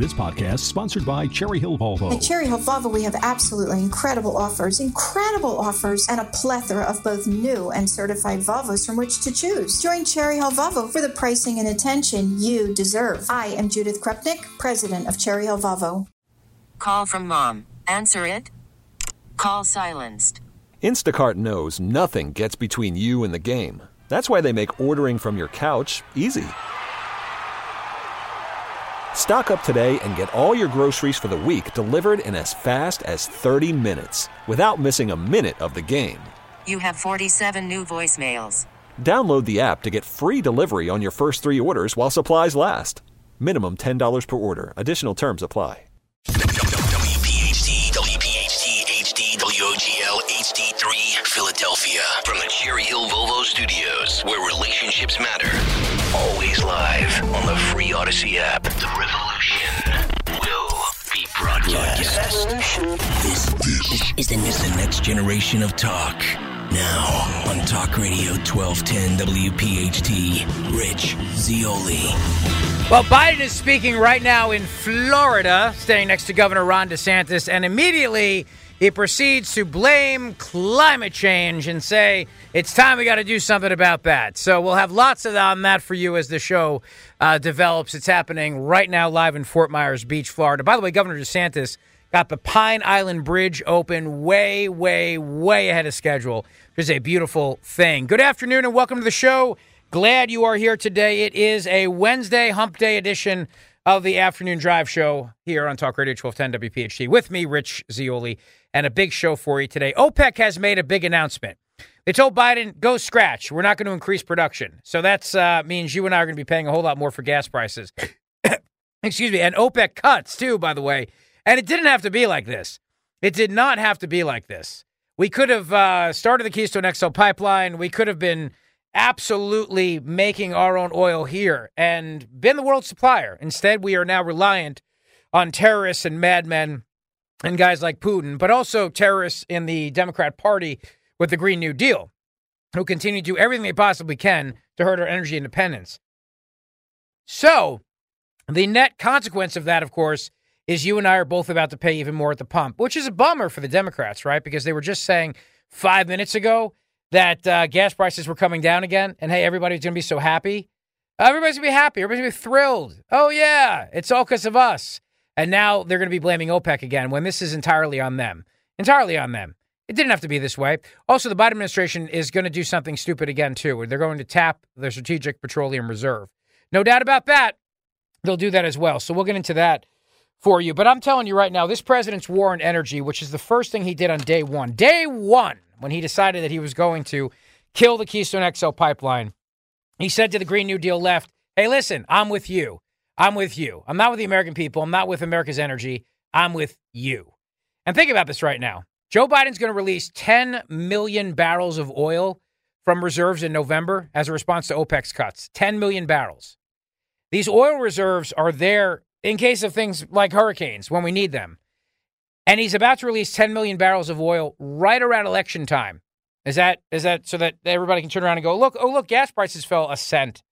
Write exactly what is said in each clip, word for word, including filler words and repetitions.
This podcast is sponsored by Cherry Hill Volvo. At Cherry Hill Volvo, we have absolutely incredible offers, incredible offers, and a plethora of both new and certified Volvos from which to choose. Join Cherry Hill Volvo for the pricing and attention you deserve. I am Judith Krupnik, president of Cherry Hill Volvo. Call from mom. Answer it. Call silenced. Instacart knows nothing gets between you and the game. That's why they make ordering from your couch easy. Stock up today and get all your groceries for the week delivered in as fast as thirty minutes without missing a minute of the game. You have forty-seven new voicemails. Download the app to get free delivery on your first three orders while supplies last. Minimum ten dollars per order. Additional terms apply. W P H T, W P H T, H D, W O G L, H D three, Philadelphia. From the Cherry Hill Volvo Studios, where relationships matter. Always live on the free Odyssey app. The revolution will be broadcast. This, this is, the, is the next generation of talk. Now on Talk Radio twelve ten W P H T, Rich Zeoli. Well, Biden is speaking right now in Florida, standing next to Governor Ron DeSantis, and immediately he proceeds to blame climate change and say, it's time we got to do something about that. So we'll have lots of on that for you as the show uh, develops. It's happening right now live in Fort Myers Beach, Florida. By the way, Governor DeSantis got the Pine Island Bridge open way, way, way ahead of schedule. It's a beautiful thing. Good afternoon and welcome to the show. Glad you are here today. It is a Wednesday hump day edition of the Afternoon Drive Show here on Talk Radio twelve ten W P H T. With me, Rich Zeoli, and a big show for you today. OPEC has made a big announcement. They told Biden, go scratch. We're not going to increase production. So that uh, means you and I are going to be paying a whole lot more for gas prices. Excuse me. And OPEC cuts, too, by the way. And it didn't have to be like this. It did not have to be like this. We could have uh, started the Keystone X L pipeline. We could have been absolutely making our own oil here and been the world supplier. Instead, we are now reliant on terrorists and madmen and guys like Putin, but also terrorists in the Democrat Party with the Green New Deal, who continue to do everything they possibly can to hurt our energy independence. So the net consequence of that, of course, is you and I are both about to pay even more at the pump, which is a bummer for the Democrats, right? Because they were just saying five minutes ago that uh, gas prices were coming down again, and hey, everybody's going to be so happy. Everybody's going to be happy. Everybody's going to be thrilled. Oh, yeah, it's all because of us. And now they're going to be blaming OPEC again when this is entirely on them. Entirely on them. It didn't have to be this way. Also, the Biden administration is going to do something stupid again, too, where they're going to tap their Strategic Petroleum Reserve. No doubt about that. They'll do that as well. So we'll get into that for you. But I'm telling you right now, this president's war on energy, which is the first thing he did on day one, day one, when he decided that he was going to kill the Keystone X L pipeline, he said to the Green New Deal left, hey, listen, I'm with you. I'm with you. I'm not with the American people. I'm not with America's energy. I'm with you. And think about this right now. Joe Biden's going to release ten million barrels of oil from reserves in November as a response to OPEC's cuts. ten million barrels. These oil reserves are there in case of things like hurricanes when we need them. And he's about to release ten million barrels of oil right around election time. Is that is that so that everybody can turn around and go, look, oh, look, gas prices fell a cent.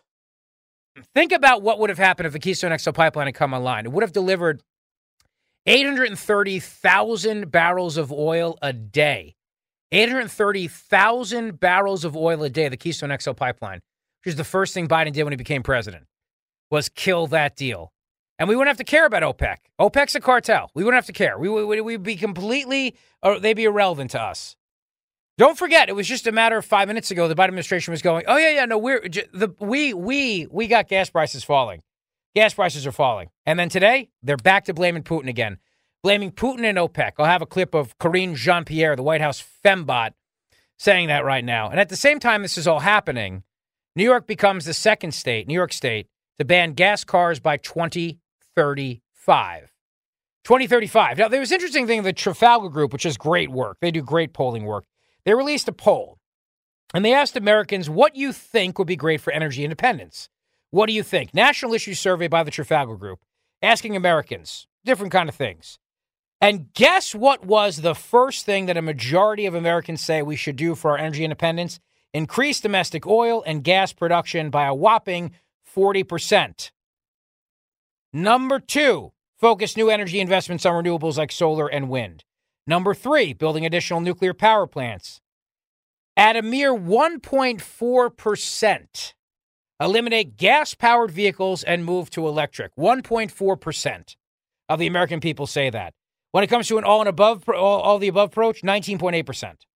Think about what would have happened if the Keystone X L pipeline had come online. It would have delivered eight hundred thirty thousand barrels of oil a day. eight hundred thirty thousand barrels of oil a day, the Keystone X L pipeline, which is the first thing Biden did when he became president, was kill that deal. And we wouldn't have to care about OPEC. OPEC's a cartel. We wouldn't have to care. We would we'd be completely, or they'd be irrelevant to us. Don't forget, it was just a matter of five minutes ago, the Biden administration was going, oh, yeah, yeah, no, we're, the, we, we, we got gas prices falling. Gas prices are falling. And then today, they're back to blaming Putin again. Blaming Putin and OPEC. I'll have a clip of Karine Jean-Pierre, the White House fembot, saying that right now. And at the same time this is all happening, New York becomes the second state, New York State, to ban gas cars by twenty thirty-five. twenty thirty-five. Now, there was an interesting thing, the Trafalgar Group, which is great work. They do great polling work. They released a poll, and they asked Americans what you think would be great for energy independence. What do you think? National Issues Survey by the Trafalgar Group, asking Americans different kind of things. And guess what was the first thing that a majority of Americans say we should do for our energy independence? Increase domestic oil and gas production by a whopping forty percent. Number two, focus new energy investments on renewables like solar and wind. Number three, building additional nuclear power plants. At a mere one point four percent, eliminate gas-powered vehicles and move to electric. one point four percent of the American people say that. When it comes to an all and above, all, all the above approach, nineteen point eight percent.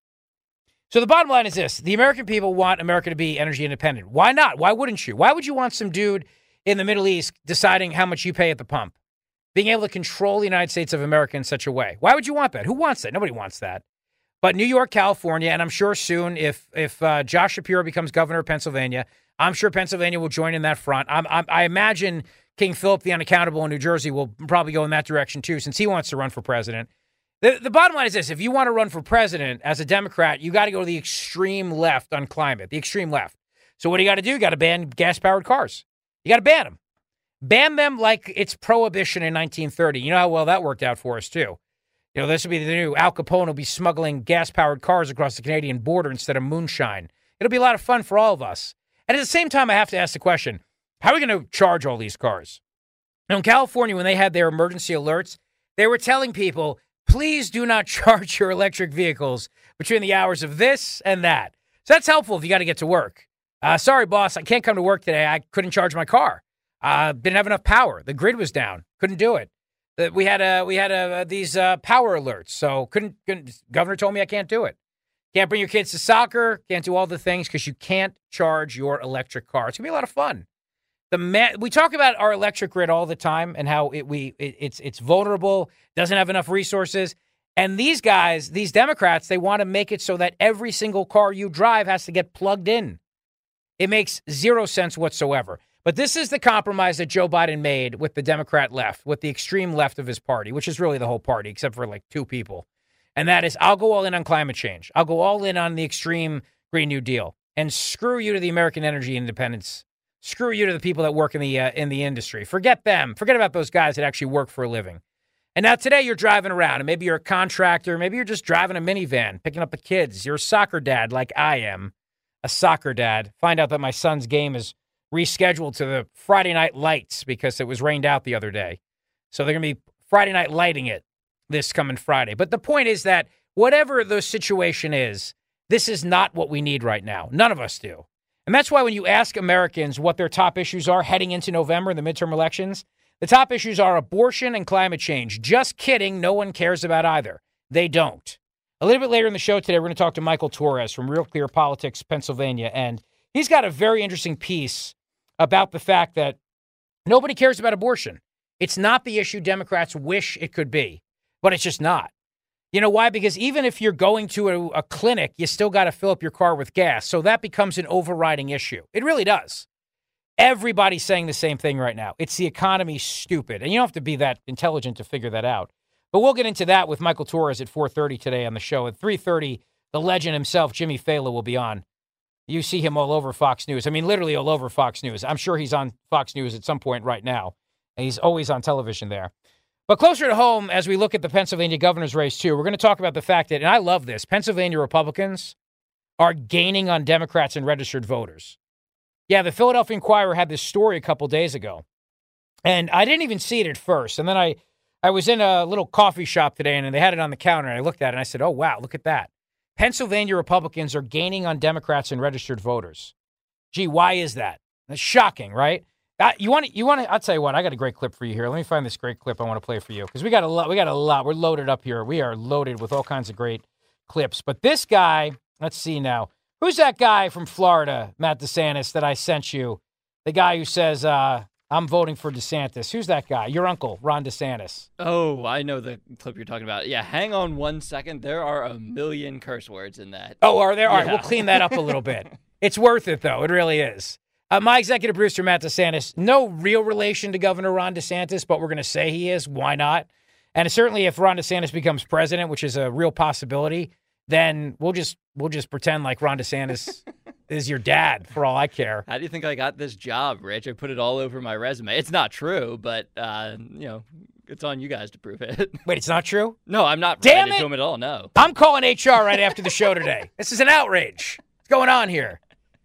So the bottom line is this. The American people want America to be energy independent. Why not? Why wouldn't you? Why would you want some dude in the Middle East deciding how much you pay at the pump? Being able to control the United States of America in such a way. Why would you want that? Who wants that? Nobody wants that. But New York, California, and I'm sure soon if if uh, Josh Shapiro becomes governor of Pennsylvania, I'm sure Pennsylvania will join in that front. I'm, I'm, I imagine King Philip the Unaccountable in New Jersey will probably go in that direction too, since he wants to run for president. The, the bottom line is this. If you want to run for president as a Democrat, you got to go to the extreme left on climate, the extreme left. So what do you got to do? You got to ban gas-powered cars. You got to ban them. Ban them like it's prohibition in nineteen thirty. You know how well that worked out for us too. You know, this will be the new Al Capone will be smuggling gas-powered cars across the Canadian border instead of moonshine. It'll be a lot of fun for all of us. And at the same time, I have to ask the question, how are we going to charge all these cars? Now, in California, when they had their emergency alerts, they were telling people, please do not charge your electric vehicles between the hours of this and that. So that's helpful if you got to get to work. Uh, sorry, boss, I can't come to work today. I couldn't charge my car. Uh, didn't have enough power. The grid was down. Couldn't do it. Uh, we had uh, we had uh, these uh, power alerts, so couldn't, couldn't. Governor told me I can't do it. Can't bring your kids to soccer. Can't do all the things because you can't charge your electric car. It's gonna be a lot of fun. The ma- we talk about our electric grid all the time and how it, we it, it's it's vulnerable, doesn't have enough resources. And these guys, these Democrats, they want to make it so that every single car you drive has to get plugged in. It makes zero sense whatsoever. But this is the compromise that Joe Biden made with the Democrat left, with the extreme left of his party, which is really the whole party, except for like two people. And that is, I'll go all in on climate change. I'll go all in on the extreme Green New Deal. And screw you to the American energy independence. Screw you to the people that work in the uh, in the industry. Forget them. Forget about those guys that actually work for a living. And now today you're driving around, and maybe you're a contractor. Maybe you're just driving a minivan, picking up the kids. You're a soccer dad like I am, a soccer dad. Find out that my son's game is rescheduled to the Friday night lights because it was rained out the other day. So they're going to be Friday night lighting it this coming Friday. But the point is that whatever the situation is, this is not what we need right now. None of us do. And that's why when you ask Americans what their top issues are heading into November in the midterm elections, the top issues are abortion and climate change. Just kidding. No one cares about either. They don't. A little bit later in the show today, we're going to talk to Michael Torres from Real Clear Politics, Pennsylvania. And he's got a very interesting piece about the fact that nobody cares about abortion. It's not the issue Democrats wish it could be, but it's just not. You know why? Because even if you're going to a, a clinic, you still got to fill up your car with gas. So that becomes an overriding issue. It really does. Everybody's saying the same thing right now. It's the economy, stupid. And you don't have to be that intelligent to figure that out. But we'll get into that with Michael Torres at four thirty today on the show. At three thirty, the legend himself, Jimmy Fallon, will be on. You see him all over Fox News. I mean, literally all over Fox News. I'm sure he's on Fox News at some point right now. And he's always on television there. But closer to home, as we look at the Pennsylvania governor's race, too, we're going to talk about the fact that, and I love this, Pennsylvania Republicans are gaining on Democrats and registered voters. Yeah, the Philadelphia Inquirer had this story a couple days ago. And I didn't even see it at first. And then I, I was in a little coffee shop today, and they had it on the counter, and I looked at it, and I said, oh, wow, look at that. Pennsylvania Republicans are gaining on Democrats and registered voters. Gee, why is that? That's shocking, right? Uh, you want to? You want to? I'll tell you what. I got a great clip for you here. Let me find this great clip I want to play for you because we got a lot. We got a lot. We're loaded up here. We are loaded with all kinds of great clips. But this guy, let's see now. Who's that guy from Florida, Matt DeSantis, that I sent you? The guy who says, uh, I'm voting for DeSantis. Who's that guy? Your uncle, Ron DeSantis. Oh, I know the clip you're talking about. Yeah, hang on one second. There are a million curse words in that. Oh, are there? All right, yeah. We'll clean that up a little bit. It's worth it, though. It really is. Uh, my executive producer, Matt DeSantis, no real relation to Governor Ron DeSantis, but we're going to say he is. Why not? And certainly if Ron DeSantis becomes president, which is a real possibility, then we'll just we'll just pretend like Ron DeSantis is your dad for all I care. How do you think I got this job, Rich? I put it all over my resume. It's not true, but, uh, you know, it's on you guys to prove it. Wait, it's not true? No, I'm not Damn related it. to him at all, no. I'm calling H R right after the show today. This is an outrage. What's going on here?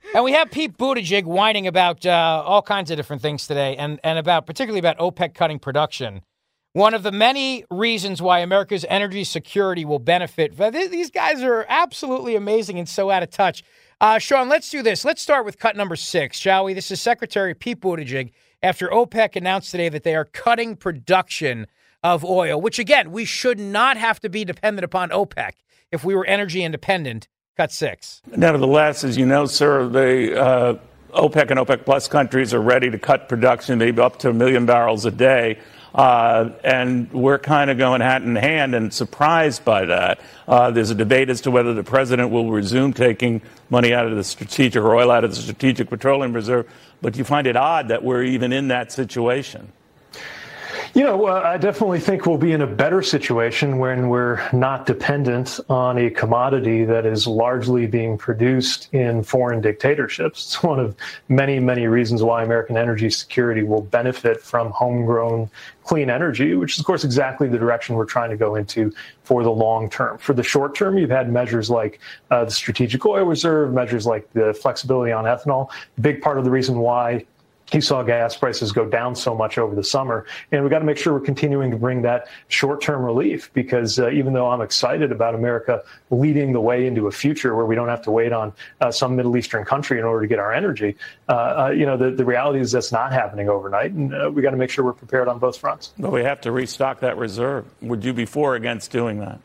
And we have Pete Buttigieg whining about uh, all kinds of different things today, and, and about particularly about OPEC cutting production. One of the many reasons why America's energy security will benefit. These guys are absolutely amazing and so out of touch. Uh, Sean, let's do this. Let's start with cut number six, shall we? This is Secretary Pete Buttigieg after OPEC announced today that they are cutting production of oil, which, again, we should not have to be dependent upon OPEC if we were energy independent. Cut six. Nevertheless, as you know, sir, the uh, OPEC and OPEC Plus countries are ready to cut production maybe up to a million barrels a day. Uh, and we're kind of going hand in hand and surprised by that. Uh, there's a debate as to whether the president will resume taking money out of the strategic or oil out of the Strategic Petroleum Reserve. But you find it odd that we're even in that situation. You know, uh, I definitely think we'll be in a better situation when we're not dependent on a commodity that is largely being produced in foreign dictatorships. It's one of many, many reasons why American energy security will benefit from homegrown clean energy, which is, of course, exactly the direction we're trying to go into for the long term. For the short term, you've had measures like uh, the Strategic Oil Reserve, measures like the flexibility on ethanol. A big part of the reason why you saw gas prices go down so much over the summer. And we've got to make sure we're continuing to bring that short-term relief, because uh, even though I'm excited about America leading the way into a future where we don't have to wait on uh, some Middle Eastern country in order to get our energy, uh, uh, you know, the, the reality is that's not happening overnight. And uh, we got to make sure we're prepared on both fronts. But we have to restock that reserve. Would you be for or against doing that?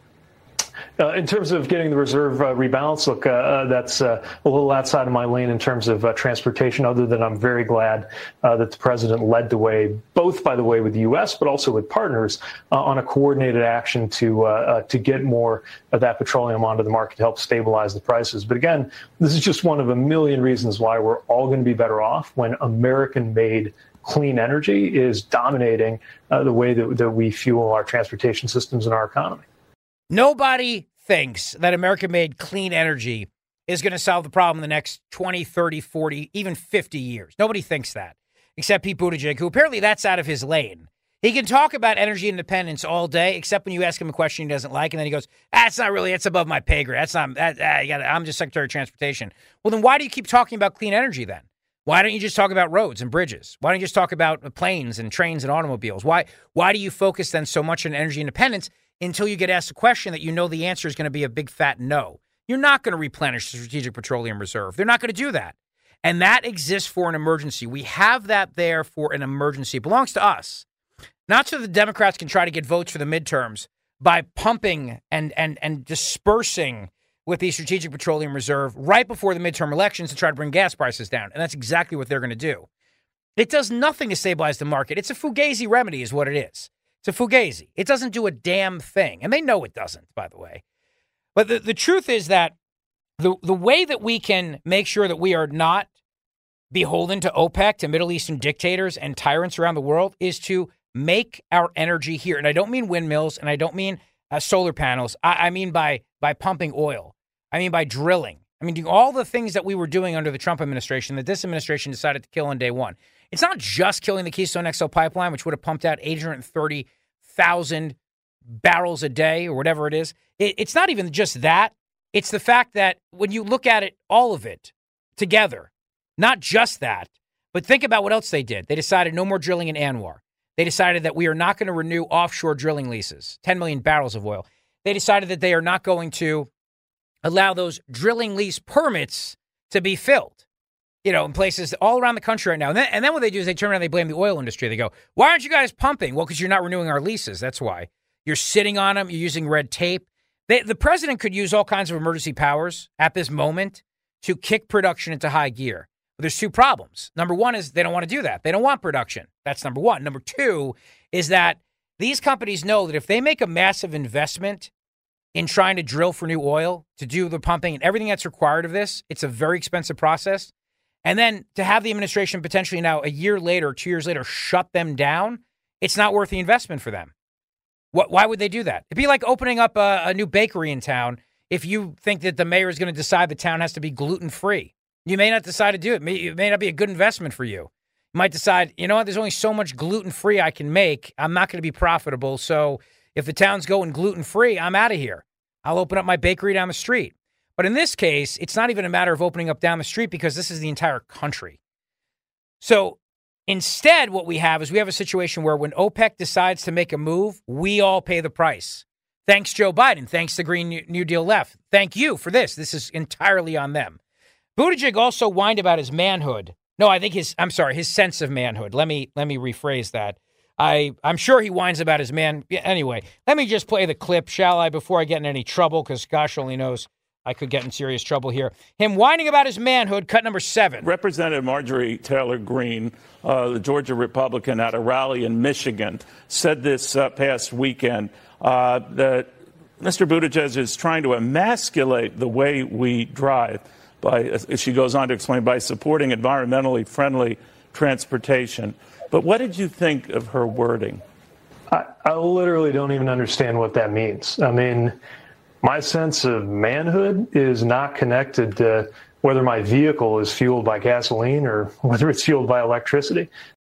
Uh, in terms of getting the reserve uh, rebalanced, look, uh, uh, that's uh, a little outside of my lane in terms of uh, transportation, other than I'm very glad uh, that the president led the way, both, by the way, with the U S, but also with partners, uh, on a coordinated action to uh, uh, to get more of that petroleum onto the market to help stabilize the prices. But again, this is just one of a million reasons why we're all going to be better off when American-made clean energy is dominating uh, the way that, that we fuel our transportation systems and our economy. Nobody thinks that American-made clean energy is going to solve the problem in the next twenty, thirty, forty, even fifty years. Nobody thinks that, except Pete Buttigieg, who apparently that's out of his lane. He can talk about energy independence all day, except when you ask him a question he doesn't like, and then he goes, that's not really, that's above my pay grade. That's not, that, uh, you gotta, I'm just Secretary of Transportation. Well, then why do you keep talking about clean energy then? Why don't you just talk about roads and bridges? Why don't you just talk about planes and trains and automobiles? Why, why do you focus then so much on energy independence until you get asked a question that you know the answer is going to be a big fat no? You're not going to replenish the Strategic Petroleum Reserve. They're not going to do that. And that exists for an emergency. We have that there for an emergency. It belongs to us. Not so the Democrats can try to get votes for the midterms by pumping and and and dispersing with the Strategic Petroleum Reserve right before the midterm elections to try to bring gas prices down. And that's exactly what they're going to do. It does nothing to stabilize the market. It's a Fugazi remedy is what it is. It's a Fugazi. It doesn't do a damn thing. And they know it doesn't, by the way. But the, the truth is that the, the way that we can make sure that we are not beholden to OPEC, to Middle Eastern dictators and tyrants around the world, is to make our energy here. And I don't mean windmills, and I don't mean uh, solar panels. I, I mean by by pumping oil. I mean by drilling. I mean doing all the things that we were doing under the Trump administration that this administration decided to kill on day one. It's not just killing the Keystone X L pipeline, which would have pumped out eight hundred thirty thousand barrels a day or whatever it is. It, it's not even just that. It's the fact that when you look at it, all of it together, not just that, but think about what else they did. They decided no more drilling in Anwar. They decided that we are not going to renew offshore drilling leases, ten million barrels of oil. They decided that they are not going to allow those drilling lease permits to be filled, you know, in places all around the country right now. And then, and then what they do is they turn around and they blame the oil industry. They go, why aren't you guys pumping? Well, because you're not renewing our leases. That's why. You're sitting on them. You're using red tape. They, the president could use all kinds of emergency powers at this moment to kick production into high gear. But there's two problems. Number one is they don't want to do that. They don't want production. That's number one. Number two is that these companies know that if they make a massive investment in trying to drill for new oil, to do the pumping and everything that's required of this, it's a very expensive process. And then to have the administration potentially now a year later, two years later, shut them down, it's not worth the investment for them. What, why would they do that? It'd be like opening up a, a new bakery in town if you think that the mayor is going to decide the town has to be gluten-free. You may not decide to do it. It may, it may not be a good investment for you. You might decide, you know what, there's only so much gluten-free I can make. I'm not going to be profitable, so if the town's going gluten-free, I'm out of here. I'll open up my bakery down the street. But in this case, it's not even a matter of opening up down the street because this is the entire country. So instead, what we have is we have a situation where when OPEC decides to make a move, we all pay the price. Thanks, Joe Biden. Thanks, the Green New Deal left. Thank you for this. This is entirely on them. Buttigieg also whined about his manhood. No, I think his, I'm sorry, his sense of manhood. Let me, let me rephrase that. I, I'm sure he whines about his man. Anyway, let me just play the clip, shall I, before I get in any trouble, because gosh only knows I could get in serious trouble here. Him whining about his manhood, cut number seven. Representative Marjorie Taylor Greene, uh, the Georgia Republican at a rally in Michigan, said this uh, past weekend uh, that Mister Buttigieg is trying to emasculate the way we drive by, as she goes on to explain, by supporting environmentally friendly transportation. But what did you think of her wording? I, I literally don't even understand what that means. I mean, my sense of manhood is not connected to whether my vehicle is fueled by gasoline or whether it's fueled by electricity.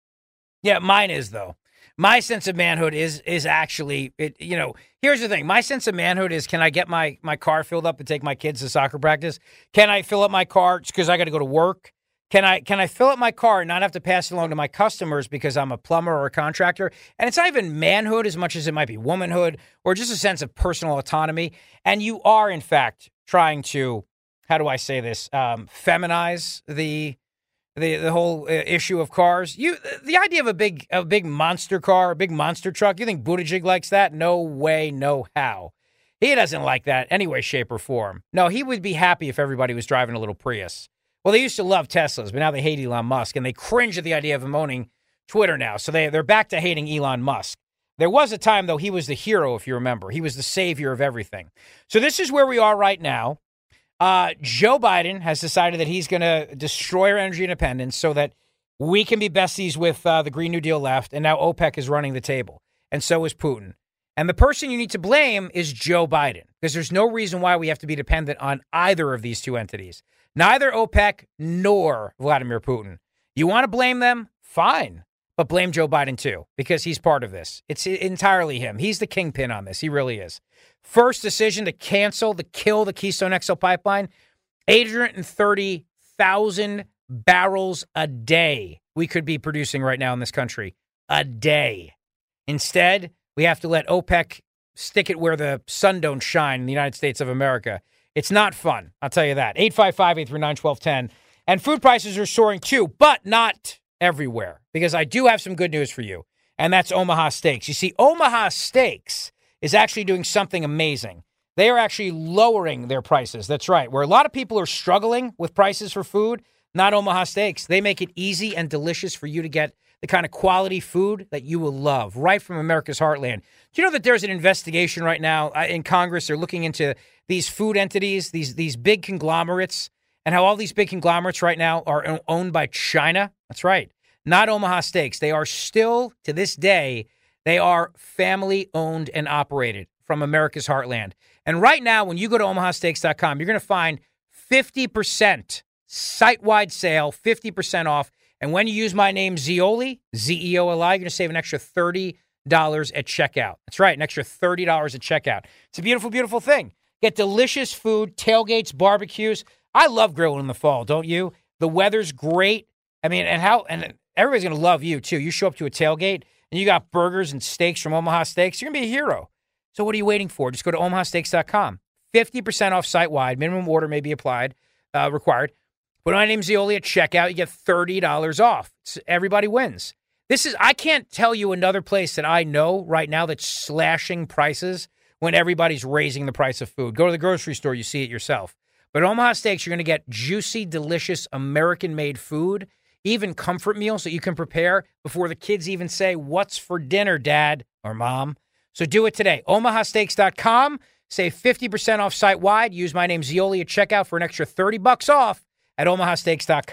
Yeah, mine is, though. My sense of manhood is is actually, it, you know, here's the thing. My sense of manhood is, can I get my, my car filled up and take my kids to soccer practice? Can I fill up my car because I got to go to work? Can I can I fill up my car and not have to pass it along to my customers because I'm a plumber or a contractor? And it's not even manhood as much as it might be womanhood or just a sense of personal autonomy. And you are, in fact, trying to, how do I say this, um, feminize the the the whole uh, issue of cars. You the idea of a big a big monster car, a big monster truck. You think Buttigieg likes that? No way, no how. He doesn't like that any way, shape, or form. No, he would be happy if everybody was driving a little Prius. Well, they used to love Teslas, but now they hate Elon Musk, and they cringe at the idea of him owning Twitter now. So they, they're back to hating Elon Musk. There was a time, though, he was the hero, if you remember. He was the savior of everything. So this is where we are right now. Uh, Joe Biden has decided that he's going to destroy our energy independence so that we can be besties with uh, the Green New Deal left, and now OPEC is running the table, and so is Putin. And the person you need to blame is Joe Biden, because there's no reason why we have to be dependent on either of these two entities. Neither OPEC nor Vladimir Putin. You want to blame them? Fine. But blame Joe Biden, too, because he's part of this. It's entirely him. He's the kingpin on this. He really is. First decision to cancel, to kill the Keystone X L pipeline, eight hundred thirty thousand barrels a day we could be producing right now in this country. A day. Instead, we have to let OPEC stick it where the sun don't shine in the United States of America. It's not fun, I'll tell you that. eight five five, eight three nine, one two one zero. And food prices are soaring too, but not everywhere, because I do have some good news for you, and that's Omaha Steaks. You see, Omaha Steaks is actually doing something amazing. They are actually lowering their prices. That's right. Where a lot of people are struggling with prices for food, not Omaha Steaks. They make it easy and delicious for you to get the kind of quality food that you will love right from America's heartland. Do you know that there's an investigation right now in Congress? They're looking into these food entities, these these big conglomerates, and how all these big conglomerates right now are owned by China. That's right. Not Omaha Steaks. They are still, to this day, they are family-owned and operated from America's heartland. And right now, when you go to omaha steaks dot com, you're going to find fifty percent site-wide sale, fifty percent off. And when you use my name, Zeoli, Z E O L I, you're going to save an extra thirty dollars at checkout. That's right, an extra thirty dollars at checkout. It's a beautiful, beautiful thing. Get delicious food, tailgates, barbecues. I love grilling in the fall, don't you? The weather's great. I mean, and how and everybody's going to love you, too. You show up to a tailgate, and you got burgers and steaks from Omaha Steaks. You're going to be a hero. So what are you waiting for? Just go to omaha steaks dot com. fifty percent off site-wide. Minimum order may be applied, uh, required. Put my name Zeoli at checkout. You get thirty dollars off. It's, everybody wins. This is, I can't tell you another place that I know right now that's slashing prices when everybody's raising the price of food. Go to the grocery store, you see it yourself. But at Omaha Steaks, you're going to get juicy, delicious, American-made food, even comfort meals that you can prepare before the kids even say, "What's for dinner, Dad or Mom?" So do it today. omaha steaks dot com. Save fifty percent off site-wide. Use my name Zeoli at checkout for an extra thirty bucks off at omaha steaks dot com.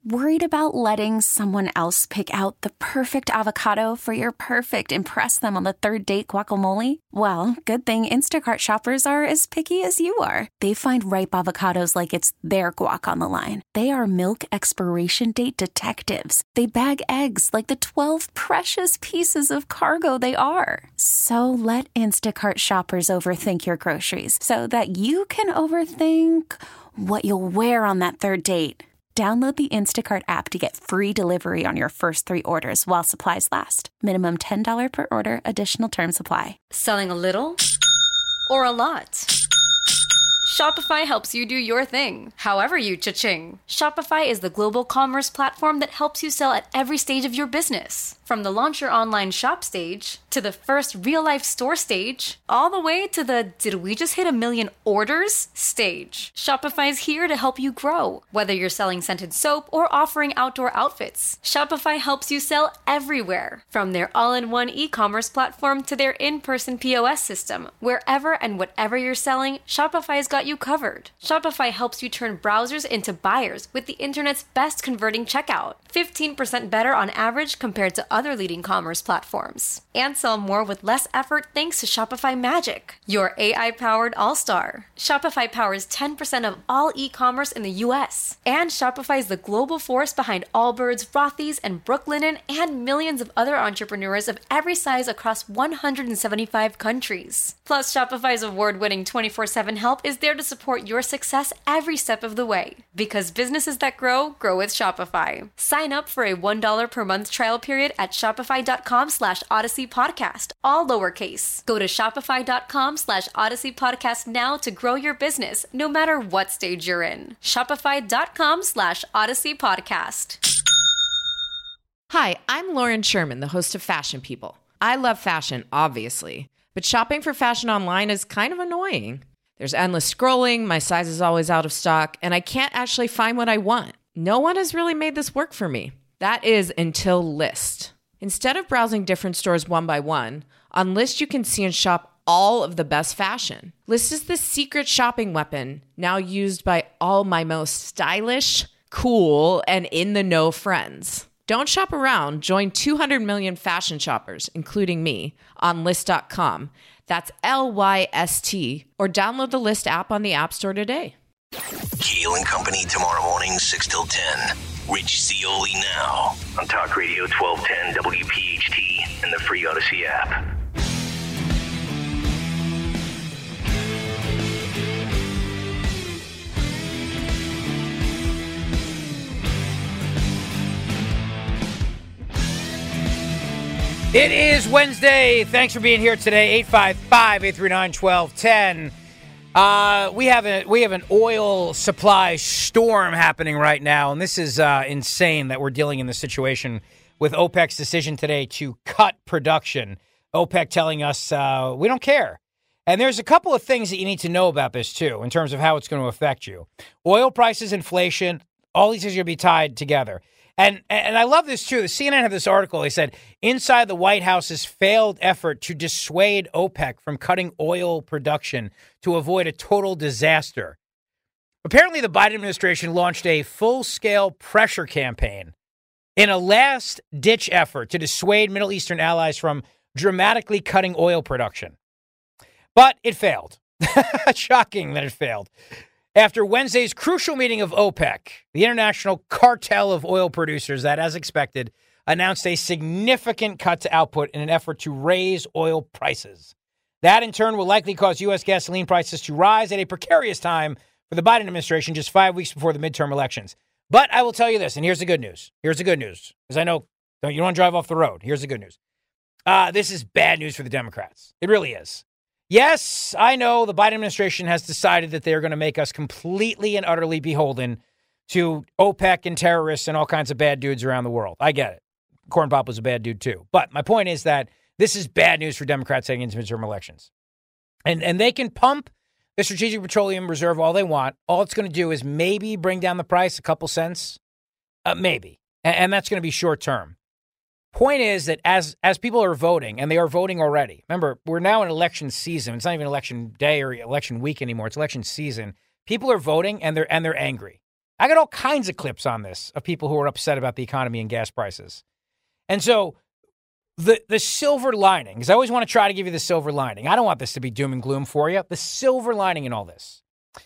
Worried about letting someone else pick out the perfect avocado for your perfect impress them on the third date guacamole? Well, good thing Instacart shoppers are as picky as you are. They find ripe avocados like it's their guac on the line. They are milk expiration date detectives. They bag eggs like the twelve precious pieces of cargo they are. So let Instacart shoppers overthink your groceries so that you can overthink what you'll wear on that third date. Download the Instacart app to get free delivery on your first three orders while supplies last. Minimum ten dollars per order. Additional terms apply. Selling a little or a lot? Shopify helps you do your thing, however you cha-ching. Shopify is the global commerce platform that helps you sell at every stage of your business. From the launch your online shop stage, to the first real-life store stage, all the way to the did we just hit a million orders stage. Shopify is here to help you grow. Whether you're selling scented soap or offering outdoor outfits, Shopify helps you sell everywhere. From their all-in-one e-commerce platform to their in-person P O S system, wherever and whatever you're selling, Shopify's got you covered. Shopify helps you turn browsers into buyers with the internet's best converting checkout. fifteen percent better on average compared to other leading commerce platforms. And sell more with less effort thanks to Shopify Magic, your A I-powered all-star. Shopify powers ten percent of all e-commerce in the U S. And Shopify is the global force behind Allbirds, Rothy's, and Brooklinen, and millions of other entrepreneurs of every size across one hundred seventy-five countries. Plus, Shopify's award-winning twenty-four seven help is there to support your success every step of the way. Because businesses that grow, grow with Shopify. Sign up for a one dollar per month trial period at shopify.com slash Odyssey Podcast, all lowercase. Go to shopify.com slash Odyssey Podcast now to grow your business, no matter what stage you're in. Shopify.com slash Odyssey Podcast. Hi, I'm Lauren Sherman, the host of Fashion People. I love fashion, obviously, but shopping for fashion online is kind of annoying. There's endless scrolling, my size is always out of stock, and I can't actually find what I want. No one has really made this work for me. That is until Lyst. Instead of browsing different stores one by one, on Lyst you can see and shop all of the best fashion. Lyst is the secret shopping weapon now used by all my most stylish, cool, and in-the-know friends. Don't shop around. Join two hundred million fashion shoppers, including me, on Lyst dot com. That's L Y S T, or download the Lyst app on the App Store today. Keel and Company tomorrow morning, six till ten. Rich Zeoli now on Talk Radio twelve ten W P H T and the free Odyssey app. It is Wednesday. Thanks for being here today. eight five five, eight three nine, one two one zero. Uh, we have a we have an oil supply storm happening right now, and this is uh, insane that we're dealing in this situation with OPEC's decision today to cut production. OPEC telling us uh, we don't care. And there's a couple of things that you need to know about this, too, in terms of how it's going to affect you. Oil prices, inflation, all these things are going to be tied together. And and I love this, too. The C N N had this article. They said, inside the White House's failed effort to dissuade OPEC from cutting oil production to avoid a total disaster. Apparently, the Biden administration launched a full-scale pressure campaign in a last-ditch effort to dissuade Middle Eastern allies from dramatically cutting oil production. But it failed. Shocking that it failed. After Wednesday's crucial meeting of OPEC, the international cartel of oil producers that, as expected, announced a significant cut to output in an effort to raise oil prices. That, in turn, will likely cause U S gasoline prices to rise at a precarious time for the Biden administration just five weeks before the midterm elections. But I will tell you this, and here's the good news. Here's the good news, because I know you don't want to drive off the road. Here's the good news. Uh, this is bad news for the Democrats. It really is. Yes, I know the Biden administration has decided that they're going to make us completely and utterly beholden to OPEC and terrorists and all kinds of bad dudes around the world. I get it. Corn Pop was a bad dude, too. But my point is that this is bad news for Democrats heading into midterm elections. And, and they can pump the Strategic Petroleum Reserve all they want. All it's going to do is maybe bring down the price a couple cents. Uh, maybe. And, and that's going to be short term. Point is that as as people are voting, and they are voting already, remember, we're now in election season. It's not even election day or election week anymore. It's election season. People are voting, and they're and they're angry. I got all kinds of clips on this of people who are upset about the economy and gas prices. And so the the silver lining, because I always want to try to give you the silver lining. I don't want this to be doom and gloom for you. The silver lining in all this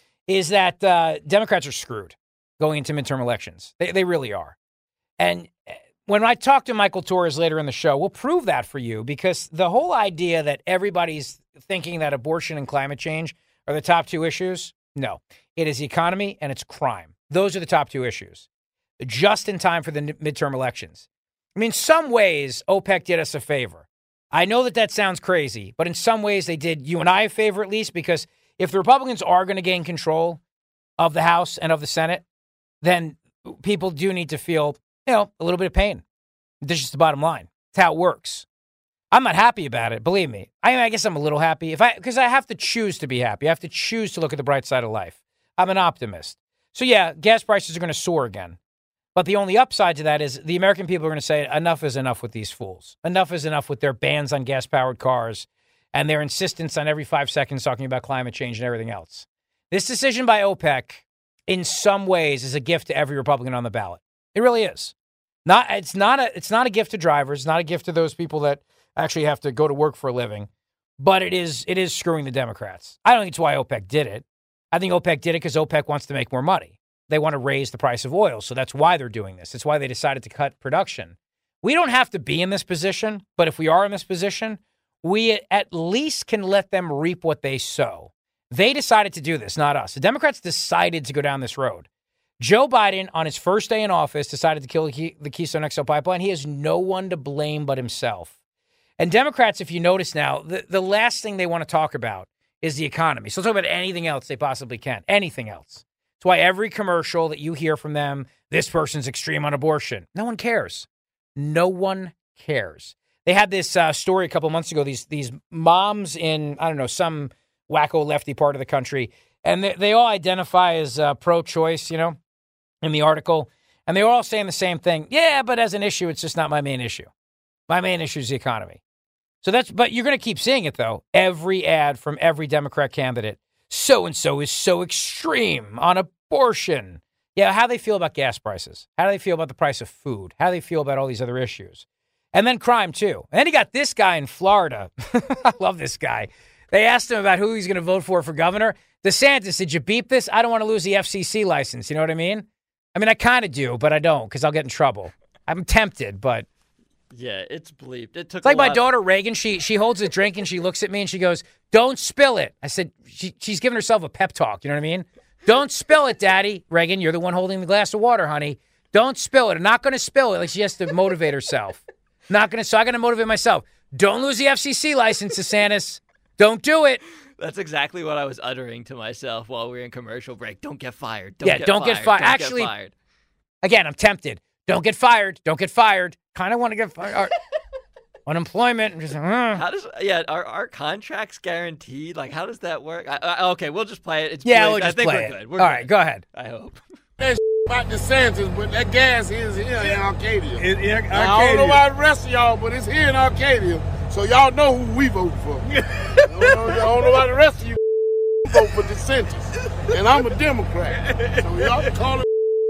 is that uh, Democrats are screwed going into midterm elections. They, they really are. And when I talk to Michael Torres later in the show, we'll prove that for you, because the whole idea that everybody's thinking that abortion and climate change are the top two issues, no. It is the economy and it's crime. Those are the top two issues, just in time for the midterm elections. I mean, in some ways, OPEC did us a favor. I know that that sounds crazy, but in some ways they did you and I a favor, at least, because if the Republicans are going to gain control of the House and of the Senate, then people do need to feel, you know, a little bit of pain. This is the bottom line. It's how it works. I'm not happy about it, believe me. I, I guess I'm a little happy if I because I have to choose to be happy. I have to choose to look at the bright side of life. I'm an optimist. So, yeah, gas prices are going to soar again. But the only upside to that is the American people are going to say enough is enough with these fools. Enough is enough with their bans on gas-powered cars and their insistence on every five seconds talking about climate change and everything else. This decision by OPEC, in some ways, is a gift to every Republican on the ballot. It really is. Not it's not a it's not a gift to drivers. It's not a gift to those people that actually have to go to work for a living. But it is it is screwing the Democrats. I don't think it's why OPEC did it. I think OPEC did it because OPEC wants to make more money. They want to raise the price of oil, so that's why they're doing this. It's why they decided to cut production. We don't have to be in this position, but if we are in this position, we at least can let them reap what they sow. They decided to do this, not us. The Democrats decided to go down this road. Joe Biden, on his first day in office, decided to kill the Keystone X L pipeline. He has no one to blame but himself. And Democrats, if you notice now, the, the last thing they want to talk about is the economy. So they'll talk about anything else they possibly can, anything else. That's why every commercial that you hear from them, this person's extreme on abortion. No one cares. No one cares. They had this uh, story a couple months ago, these these moms in, I don't know, some wacko lefty part of the country, and they, they all identify as uh, pro-choice, you know, in the article, and they were all saying the same thing. Yeah, but as an issue, it's just not my main issue. My main issue is the economy. So that's, but you're going to keep seeing it, though. Every ad from every Democrat candidate. So-and-so is so extreme on abortion. Yeah, how do they feel about gas prices? How do they feel about the price of food? How do they feel about all these other issues? And then crime, too. And then you got this guy in Florida. I love this guy. They asked him about who he's going to vote for for governor. DeSantis, did you beep this? I don't want to lose the F C C license. You know what I mean? I mean, I kind of do, but I don't because I'll get in trouble. I'm tempted, but... Yeah, it's bleeped. It took it's like a my lot. daughter Reagan. She she holds a drink and she looks at me and she goes, "Don't spill it." I said, she, she's giving herself a pep talk. You know what I mean? Don't spill it, Daddy. Reagan, you're the one holding the glass of water, honey. Don't spill it. I'm not going to spill it. Like she has to motivate herself. Not going to. So I got to motivate myself. Don't lose the F C C license, DeSantis. Don't do it. That's exactly what I was uttering to myself while we were in commercial break. Don't get fired. Don't yeah, get don't fired. get fired. Don't Actually, get fired. Again, I'm tempted. Don't get fired. Don't get fired. Kind of want to get fired. Unemployment. I'm just, uh. How does yeah? Are our contracts guaranteed? Like, how does that work? I, I, okay, we'll just play it. It's yeah, bleeped. we'll just I think play we're it. good. We're All good. right, go ahead. I hope. That about DeSantis, but that gas is here in Arcadia. In, in Arcadia. Now, I don't know about the rest of y'all, but it's here in Arcadia, so y'all know who we vote for. I, don't know, I don't know about the rest of you vote for DeSantis, and I'm a Democrat, so y'all can call it.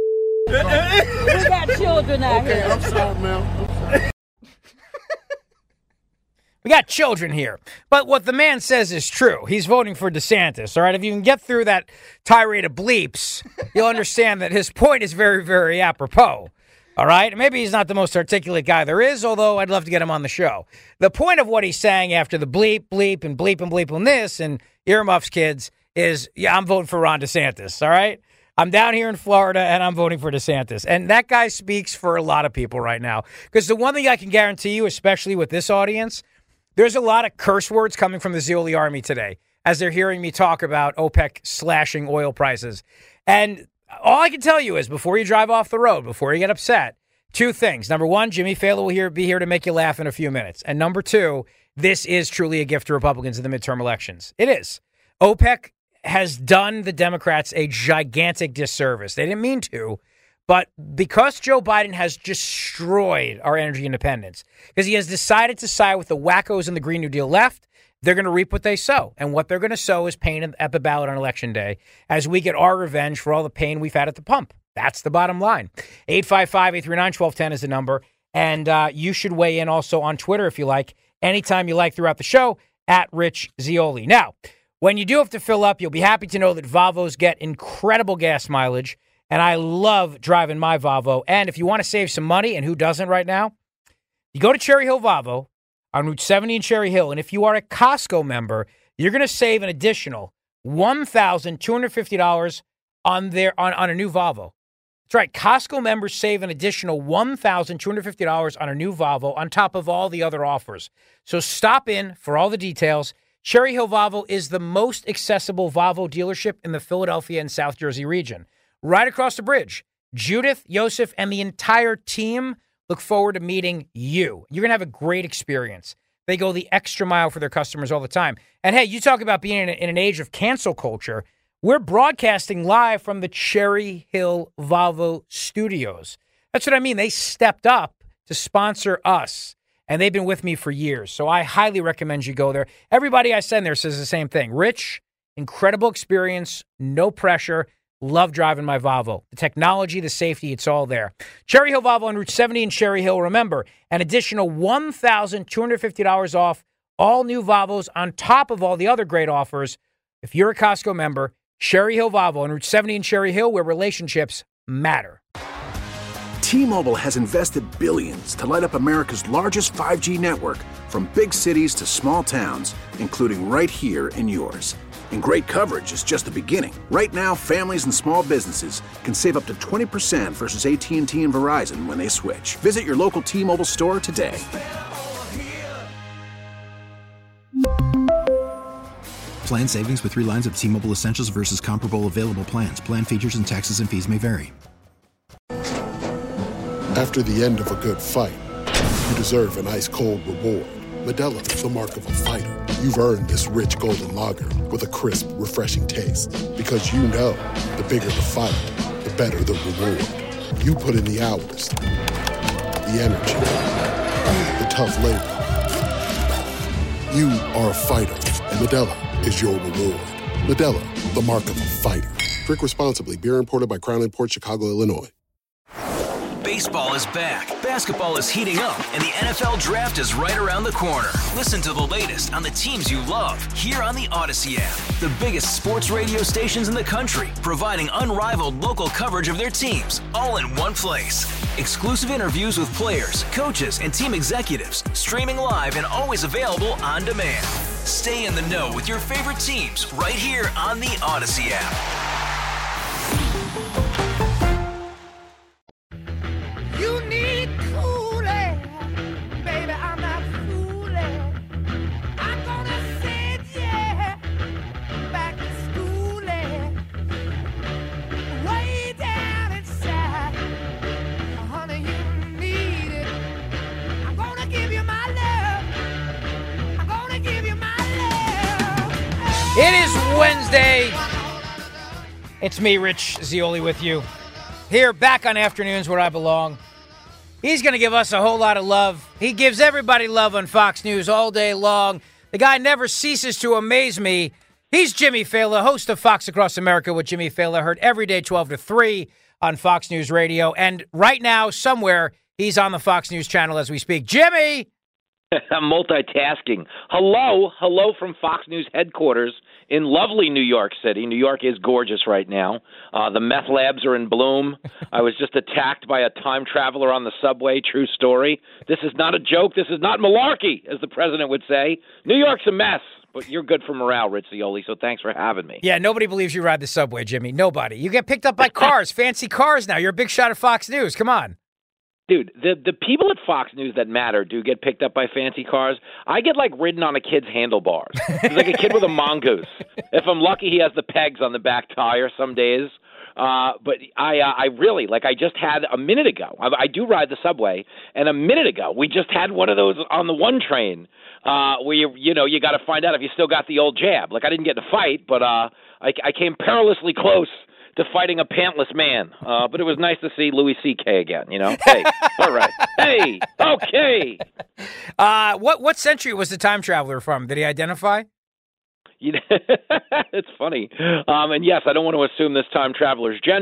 We got children out okay, here. I'm sorry, ma'am. I'm sorry. We got children here. But what the man says is true. He's voting for DeSantis, all right? If you can get through that tirade of bleeps, you'll understand that his point is very, very apropos, all right? Maybe he's not the most articulate guy there is, although I'd love to get him on the show. The point of what he's saying after the bleep, bleep, and bleep, and bleep on this, and earmuffs, kids, is, yeah, I'm voting for Ron DeSantis, all right? I'm down here in Florida, and I'm voting for DeSantis. And that guy speaks for a lot of people right now. Because the one thing I can guarantee you, especially with this audience, there's a lot of curse words coming from the Zeoli army today as they're hearing me talk about OPEC slashing oil prices. And all I can tell you is before you drive off the road, before you get upset, two things. Number one, Jimmy Fallon will here, be here to make you laugh in a few minutes. And number two, this is truly a gift to Republicans in the midterm elections. It is. OPEC has done the Democrats a gigantic disservice. They didn't mean to. But because Joe Biden has destroyed our energy independence, because he has decided to side with the wackos in the Green New Deal left, they're going to reap what they sow. And what they're going to sow is pain at the ballot on Election Day as we get our revenge for all the pain we've had at the pump. That's the bottom line. eight five five, eight three nine, one two one zero is the number. And uh, you should weigh in also on Twitter if you like, anytime you like throughout the show, at Rich Zeoli. Now, when you do have to fill up, you'll be happy to know that Volvos get incredible gas mileage, and I love driving my Volvo. And if you want to save some money, and who doesn't right now, you go to Cherry Hill Volvo on Route seventy in Cherry Hill, and if you are a Costco member, you're going to save an additional one thousand two hundred fifty dollars on their on, on a new Volvo. That's right. Costco members save an additional one thousand two hundred fifty dollars on a new Volvo on top of all the other offers. So stop in for all the details. Cherry Hill Volvo is the most accessible Volvo dealership in the Philadelphia and South Jersey region. Right across the bridge, Judith, Yosef, and the entire team look forward to meeting you. You're going to have a great experience. They go the extra mile for their customers all the time. And hey, you talk about being in, a, in an age of cancel culture. We're broadcasting live from the Cherry Hill Volvo studios. That's what I mean. They stepped up to sponsor us, and they've been with me for years. So I highly recommend you go there. Everybody I send there says the same thing. Rich, incredible experience, no pressure. Love driving my Volvo. The technology, the safety, it's all there. Cherry Hill Volvo on Route seventy in Cherry Hill. Remember, an additional one thousand two hundred fifty dollars off all new Volvos on top of all the other great offers. If you're a Costco member, Cherry Hill Volvo on Route seventy in Cherry Hill, where relationships matter. T-Mobile has invested billions to light up America's largest five G network, from big cities to small towns, including right here in yours. And great coverage is just the beginning. Right now, families and small businesses can save up to twenty percent versus A T and T and Verizon when they switch. Visit your local T-Mobile store today. Plan savings with three lines of T-Mobile Essentials versus comparable available plans. Plan features and taxes and fees may vary. After the end of a good fight, you deserve an ice-cold reward. Modelo is the mark of a fighter. You've earned this rich golden lager with a crisp, refreshing taste. Because you know, the bigger the fight, the better the reward. You put in the hours, the energy, the tough labor. You are a fighter, and Modelo is your reward. Modelo, the mark of a fighter. Drink responsibly. Beer imported by Crown Imports, Chicago, Illinois. Baseball is back, basketball is heating up, and the N F L Draft is right around the corner. Listen to the latest on the teams you love here on the Odyssey app. The biggest sports radio stations in the country, providing unrivaled local coverage of their teams, all in one place. Exclusive interviews with players, coaches, and team executives, streaming live and always available on demand. Stay in the know with your favorite teams right here on the Odyssey app. You need cooling, baby, I'm not fooling. I'm gonna send you back to schooling. Way down inside, honey, you need it. I'm gonna give you my love. I'm gonna give you my love. It is Wednesday. It's me, Rich Zeoli, with you. Here, back on Afternoons Where I Belong. He's going to give us a whole lot of love. He gives everybody love on Fox News all day long. The guy never ceases to amaze me. He's Jimmy Failla, host of Fox Across America with Jimmy Failla, heard every day twelve to three on Fox News Radio. And right now, somewhere, he's on the Fox News channel as we speak. Jimmy! I'm multitasking. Hello, hello from Fox News headquarters in lovely New York City. New York is gorgeous right now. Uh, the meth labs are in bloom. I was just attacked by a time traveler on the subway. True story. This is not a joke. This is not malarkey, as the president would say. New York's a mess, but you're good for morale, Rich Zeoli, so thanks for having me. Yeah, nobody believes you ride the subway, Jimmy. Nobody. You get picked up by cars, fancy cars now. You're a big shot at Fox News. Come on. Dude, the the people at Fox News that matter do get picked up by fancy cars. I get, like, ridden on a kid's handlebars. It's like a kid with a mongoose. If I'm lucky, he has the pegs on the back tire some days. Uh, but I uh, I really, like, I just had a minute ago. I, I do ride the subway, and a minute ago, we just had one of those on the one train uh, where, you, you know, you got to find out if you still got the old jab. Like, I didn't get in a fight, but uh, I, I came perilously close to fighting a pantless man. Uh, but it was nice to see Louis C K again, you know? Hey, all right. Hey, okay. Uh, what what century was the time traveler from? Did he identify? You know, it's funny. Um, and yes, I don't want to assume this time traveler's gender,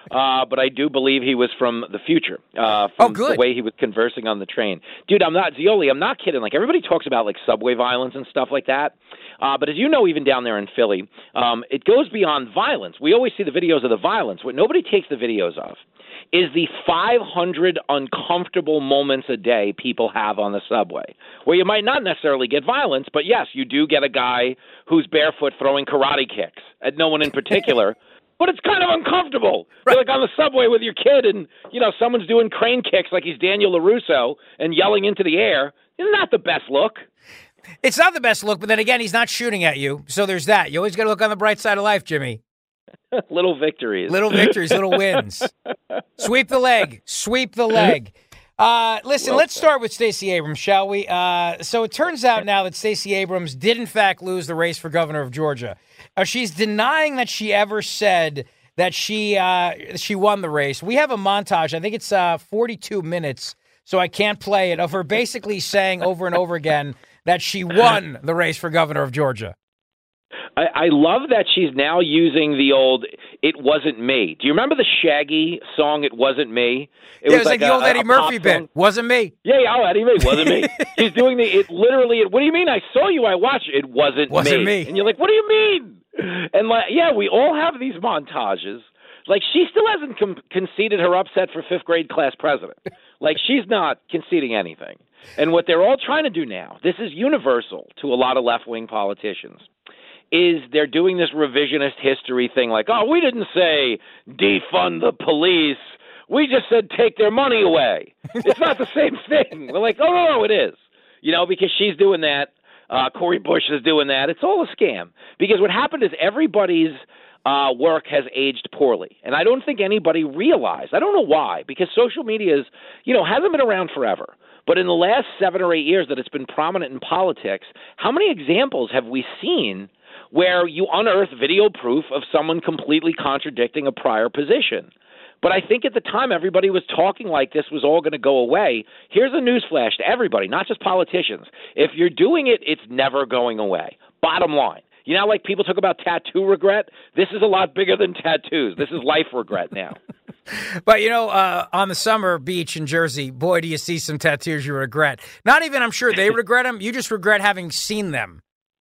uh, but I do believe he was from the future. Uh, from oh, good. The way he was conversing on the train, dude. I'm not Zioli. I'm not kidding. Like everybody talks about like subway violence and stuff like that. Uh, but as you know, even down there in Philly, um, it goes beyond violence. We always see the videos of the violence. What nobody takes the videos of is the five hundred uncomfortable moments a day people have on the subway, where you might not necessarily get violence, but yes, you do get a guy who's barefoot throwing karate kicks at no one in particular. But it's kind of uncomfortable. Right. You're like on the subway with your kid and, you know, someone's doing crane kicks like he's Daniel LaRusso and yelling into the air. It's not the best look. It's not the best look, but then again, he's not shooting at you. So there's that. You always got to look on the bright side of life, Jimmy. Little victories. Little victories, little wins. Sweep the leg. Sweep the leg. Uh, listen, well, let's start with Stacey Abrams, shall we? Uh, so it turns out now that Stacey Abrams did, in fact, lose the race for governor of Georgia. Uh, she's denying that she ever said that she uh, she won the race. We have a montage. I think it's uh, forty-two minutes, so I can't play it, of her basically saying over and over again that she won the race for governor of Georgia. I, I love that she's now using the old "It Wasn't Me." Do you remember the Shaggy song "It Wasn't Me"? It, yeah, was, it was like, like the old a, Eddie Murphy bit. Wasn't me. Yeah, yeah, oh, Eddie Murphy wasn't me. She's doing the it literally. What do you mean? I saw you. I watched it. It wasn't, wasn't me. me. And you're like, what do you mean? And like, yeah, we all have these montages. Like she still hasn't com- conceded her upset for fifth grade class president. Like she's not conceding anything. And what they're all trying to do now, this is universal to a lot of left-wing politicians, is they're doing this revisionist history thing like, oh, we didn't say defund the police. We just said take their money away. It's not the same thing. We're like, oh, no, no, it is. You know, because she's doing that. Uh, Cori Bush is doing that. It's all a scam. Because what happened is everybody's uh, work has aged poorly. And I don't think anybody realized. I don't know why. Because social media is, you know, hasn't been around forever. But in the last seven or eight years that it's been prominent in politics, how many examples have we seen where you unearth video proof of someone completely contradicting a prior position? But I think at the time everybody was talking like this was all going to go away. Here's a newsflash to everybody, not just politicians. If you're doing it, it's never going away. Bottom line. You know, like people talk about tattoo regret? This is a lot bigger than tattoos. This is life regret now. But, you know, uh, on the summer beach in Jersey, boy, do you see some tattoos you regret. Not even I'm sure they regret them. You just regret having seen them.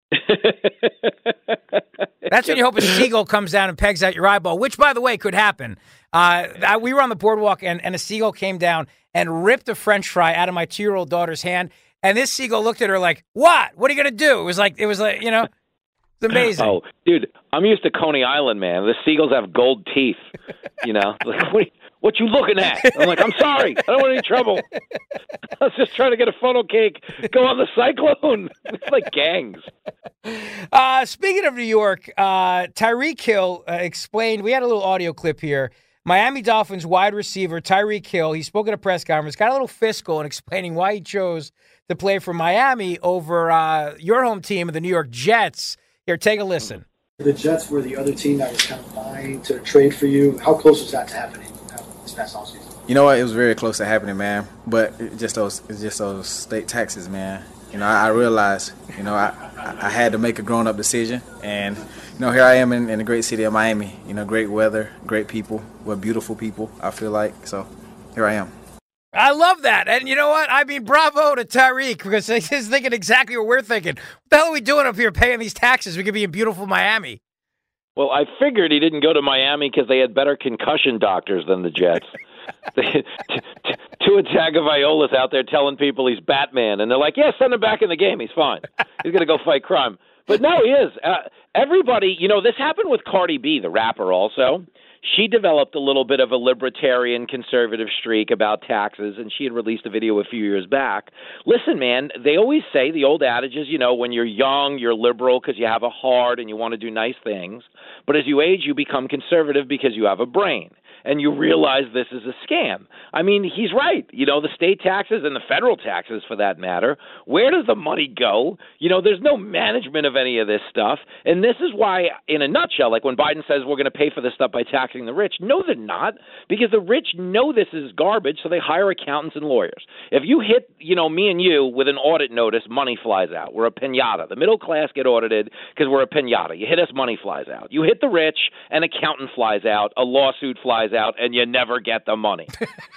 That's when you hope a seagull comes down and pegs out your eyeball, which, by the way, could happen. Uh, I, we were on the boardwalk, and, and a seagull came down and ripped a French fry out of my two-year-old daughter's hand. And this seagull looked at her like, what? What are you going to do? It was like, it was like, you know, it's amazing. Oh, dude, I'm used to Coney Island, man. The seagulls have gold teeth, you know. Like, what, what you looking at? I'm like, I'm sorry. I don't want any trouble. I was just trying to get a funnel cake, go on the cyclone. It's like gangs. Uh, speaking of New York, uh, Tyreek Hill uh, explained, we had a little audio clip here. Miami Dolphins wide receiver Tyreek Hill, he spoke at a press conference, got a little fiscal in explaining why he chose to play for Miami over uh, your home team, the New York Jets. Here, take a listen. The Jets were the other team that was kind of vying to trade for you. How close was that to happening uh, this past offseason? You know what? It was very close to happening, man. But it just those, it's just those state taxes, man. You know, I, I realized, you know, I, I had to make a grown-up decision. And, you know, here I am in, in the great city of Miami. You know, great weather, great people. We're beautiful people, I feel like. So here I am. I love that. And you know what? I mean, bravo to Tyreek, because he's thinking exactly what we're thinking. What the hell are we doing up here paying these taxes? We could be in beautiful Miami. Well, I figured he didn't go to Miami because they had better concussion doctors than the Jets. Tua Tagovailoa's out there telling people he's Batman, and they're like, yeah, send him back in the game. He's fine. He's going to go fight crime. But no, he is. Uh, everybody, you know, this happened with Cardi B, the rapper also. She developed a little bit of a libertarian conservative streak about taxes, and she had released a video a few years back. Listen, man, they always say, the old adage is, you know, when you're young, you're liberal because you have a heart and you want to do nice things. But as you age, you become conservative because you have a brain. And you realize this is a scam. I mean, he's right. You know, the state taxes and the federal taxes, for that matter, where does the money go? You know, there's no management of any of this stuff. And this is why, in a nutshell, like when Biden says we're going to pay for this stuff by taxing the rich, no, they're not, because the rich know this is garbage, so they hire accountants and lawyers. If you hit, you know, me and you with an audit notice, money flies out. We're a piñata. The middle class get audited because we're a piñata. You hit us, money flies out. You hit the rich, an accountant flies out, a lawsuit flies out. out, and you never get the money.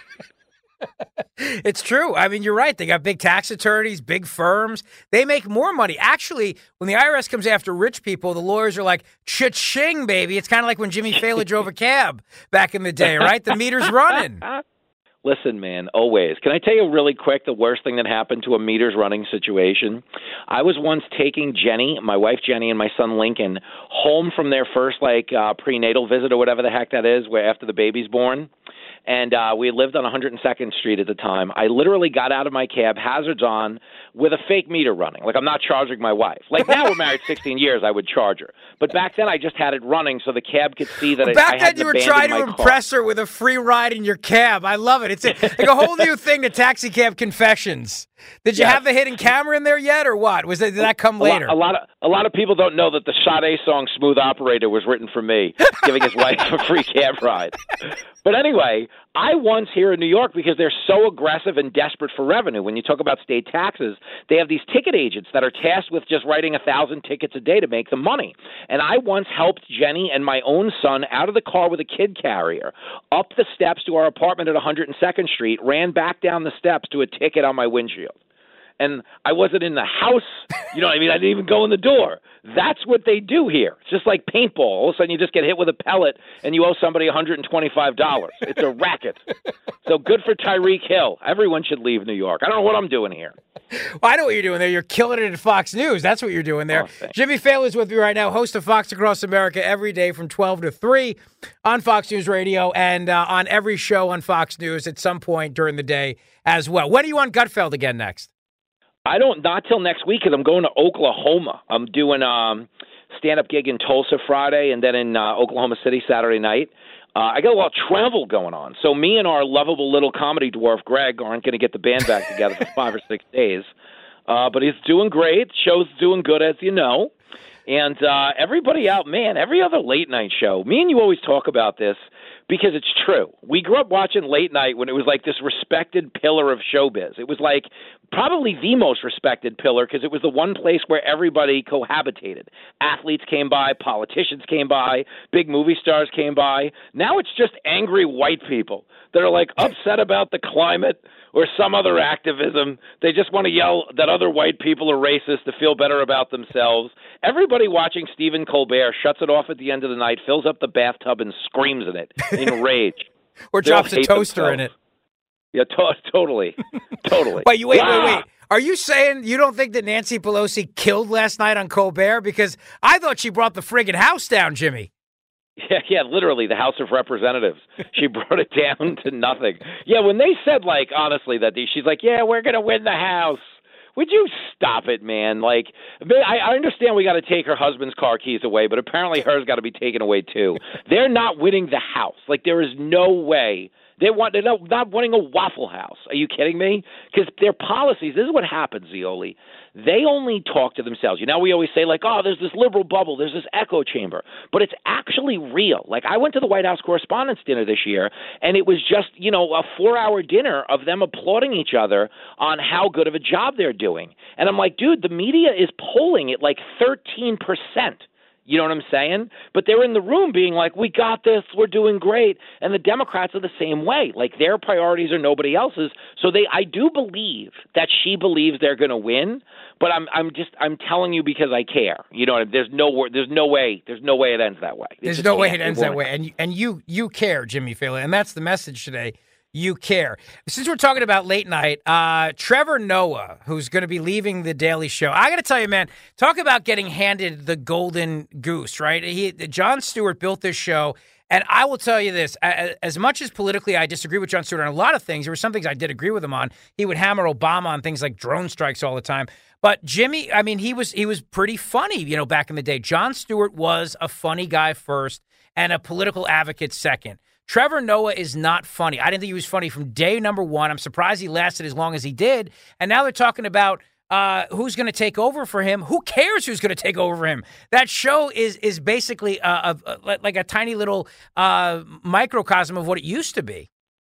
It's true. I mean, you're right. They got big tax attorneys, big firms. They make more money. Actually, when the I R S comes after rich people, the lawyers are like, cha-ching, baby. It's kind of like when Jimmy Fallon drove a cab back in the day, right? The meter's running. Listen, man, always. Can I tell you really quick the worst thing that happened to a meters running situation? I was once taking Jenny, my wife Jenny, and my son Lincoln home from their first like uh, prenatal visit or whatever the heck that is, where after the baby's born. And uh, we lived on one hundred second Street at the time. I literally got out of my cab, hazards on, with a fake meter running. Like, I'm not charging my wife. Like, now we're married sixteen years, I would charge her. But back then, I just had it running so the cab could see that back I, I had then, you were abandoned trying to my impress car. her with a free ride in your cab. I love it. It's a, like a whole new thing to Taxi Cab Confessions. Did you Yes. have the hidden camera in there yet, or what? Was that, did that come A lot, later? a lot of a lot of people don't know that the Sade song "Smooth Operator" was written for me, giving his wife a free cab ride. But anyway, I once here in New York, because they're so aggressive and desperate for revenue. When you talk about state taxes, they have these ticket agents that are tasked with just writing a thousand tickets a day to make the money. And I once helped Jenny and my own son out of the car with a kid carrier, up the steps to our apartment at one hundred second Street, ran back down the steps to a ticket on my windshield. And I wasn't in the house, you know what I mean? I didn't even go in the door. That's what they do here. It's just like paintball. All of a sudden you just get hit with a pellet and you owe somebody one hundred twenty-five dollars. It's a racket. So good for Tyreek Hill. Everyone should leave New York. I don't know what I'm doing here. Well, I know what you're doing there. You're killing it at Fox News. That's what you're doing there. Oh, Jimmy Fallon is with me right now, host of Fox Across America every day from twelve to three on Fox News Radio and uh, on every show on Fox News at some point during the day as well. When are you on Gutfeld again next? I don't, not till next week, because I'm going to Oklahoma. I'm doing um stand-up gig in Tulsa Friday and then in uh, Oklahoma City Saturday night. Uh, I got a lot of travel going on. So me and our lovable little comedy dwarf, Greg, aren't going to get the band back together for five or six days. Uh, but he's doing great. Show's doing good, as you know. And uh, everybody out, man, every other late-night show, me and you always talk about this because it's true. We grew up watching late night when it was like this respected pillar of showbiz. It was like probably the most respected pillar because it was the one place where everybody cohabitated. Athletes came by, politicians came by, big movie stars came by. Now it's just angry white people that are like upset about the climate or some other activism. They just want to yell that other white people are racist to feel better about themselves. Everybody watching Stephen Colbert shuts it off at the end of the night, fills up the bathtub, and screams in it in rage. Or They all drops a hate toaster themselves. in it. Yeah, to- totally. Totally. Wait, you- wait, Ah! wait, wait. Are you saying you don't think that Nancy Pelosi killed last night on Colbert? Because I thought she brought the friggin' house down, Jimmy. Yeah, yeah, literally, the House of Representatives. She brought it down to nothing. Yeah, when they said, like, honestly, that they, she's like, yeah, we're going to win the House. Would you stop it, man? Like, I, I understand we got to take her husband's car keys away, but apparently hers got to be taken away, too. They're not winning the House. Like, there is no way. They want, they're not, not wanting a Waffle House. Are you kidding me? Because their policies, this is what happens, Zioli. They only talk to themselves. You know, we always say, like, oh, there's this liberal bubble, there's this echo chamber. But it's actually real. Like, I went to the White House Correspondents' Dinner this year, and it was just, you know, a four-hour dinner of them applauding each other on how good of a job they're doing. And I'm like, dude, the media is polling at like thirteen percent. You know what I'm saying? But they're in the room being like, we got this, we're doing great. And the Democrats are the same way. Like, their priorities are nobody else's. So they, I do believe that she believes they're going to win, but I'm I'm just I'm telling you because I care. You know, there's no there's no way there's no way it ends that way. It There's just no way can't. it ends that way. And you, and you you care, Jimmy Fallon. And that's the message today. You care. Since we're talking about late night, uh, Trevor Noah, who's going to be leaving The Daily Show, I got to tell you, man, talk about getting handed the golden goose, right? He, Jon Stewart built this show, and I will tell you this, as much as politically I disagree with Jon Stewart on a lot of things, there were some things I did agree with him on. He would hammer Obama on things like drone strikes all the time. But Jimmy, I mean, he was he was pretty funny, you know, back in the day. Jon Stewart was a funny guy first and a political advocate second. Trevor Noah is not funny. I didn't think he was funny from day number one. I'm surprised he lasted as long as he did. And now they're talking about uh, who's going to take over for him. Who cares who's going to take over for him? That show is is basically a, a, a, like a tiny little uh, microcosm of what it used to be.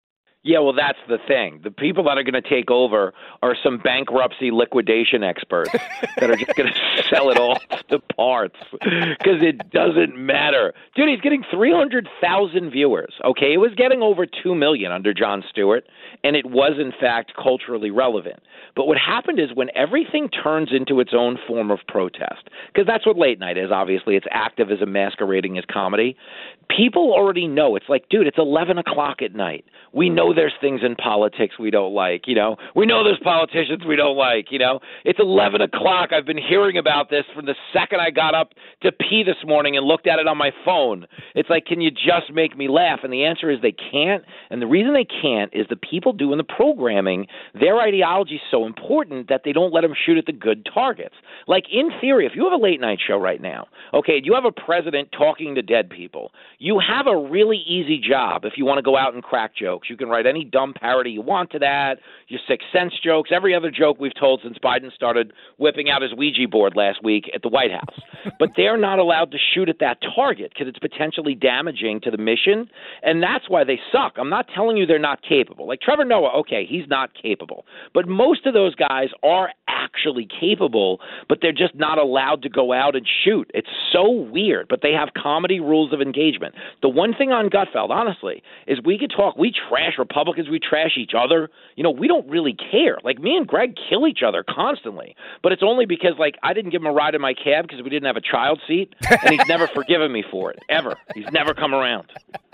Yeah, well, that's the thing. The people that are going to take over are some bankruptcy liquidation experts that are just going to sell it all to parts because it doesn't matter. Dude, he's getting three hundred thousand viewers, okay? It was getting over two million under Jon Stewart, and it was, in fact, culturally relevant. But what happened is when everything turns into its own form of protest, because that's what late night is, obviously. It's activism masquerading as comedy. People already know. It's like, dude, it's eleven o'clock at night. We know there's things in politics we don't like, you know. We know there's politicians we don't like, you know. It's eleven o'clock. I've been hearing about this from the second I got up to pee this morning and looked at it on my phone. It's like, can you just make me laugh? And the answer is they can't. And the reason they can't is the people doing the programming, their ideology is so important that they don't let them shoot at the good targets. Like, in theory, if you have a late night show right now, okay, you have a president talking to dead people, you have a really easy job if you want to go out and crack jokes. You can write any dumb parody you want to that, your Sixth Sense jokes, every other joke we've told since Biden started whipping out his Ouija board last week at the White House. But they're not allowed to shoot at that target because it's potentially damaging to the mission, and that's why they suck. I'm not telling you they're not capable. Like Trevor Noah, okay, he's not capable. But most of those guys are actually capable, but they're just not allowed to go out and shoot. It's so weird, but they have comedy rules of engagement. The one thing on Gutfeld, honestly, is we could talk, we trash Republicans, we trash each other. You know, we don't really care. Like, me and Greg kill each other constantly, but it's only because, like, I didn't give him a ride in my cab because we didn't have a child seat, and he's never forgiven me for it, ever. He's never come around.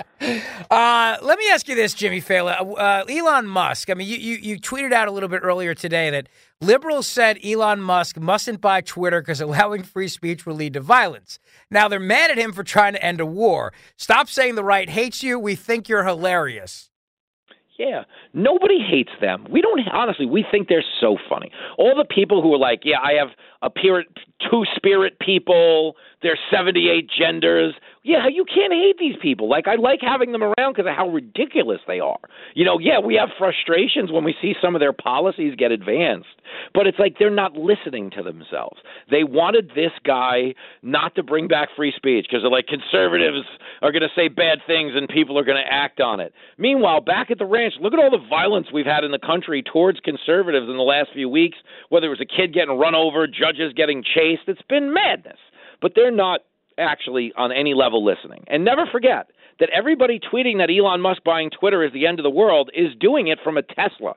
Uh, let me ask you this, Jimmy Fallon. Uh, Elon Musk, I mean, you, you, you tweeted out a little bit earlier today that liberals said Elon Musk mustn't buy Twitter because allowing free speech will lead to violence. Now they're mad at him for trying to end a war. Stop saying the right hates you. We think you're hilarious. Yeah, nobody hates them. We don't, honestly, we think they're so funny. All the people who are like, yeah, I have a period, two-spirit people, there's seventy-eight genders. Yeah, you can't hate these people. Like, I like having them around because of how ridiculous they are. You know, yeah, we have frustrations when we see some of their policies get advanced, but it's like they're not listening to themselves. They wanted this guy not to bring back free speech because they're like, conservatives are going to say bad things and people are going to act on it. Meanwhile, back at the ranch, look at all the violence we've had in the country towards conservatives in the last few weeks, whether it was a kid getting run over, judges getting chased. It's been madness. But they're not actually on any level listening. And never forget that everybody tweeting that Elon Musk buying Twitter is the end of the world is doing it from a Tesla.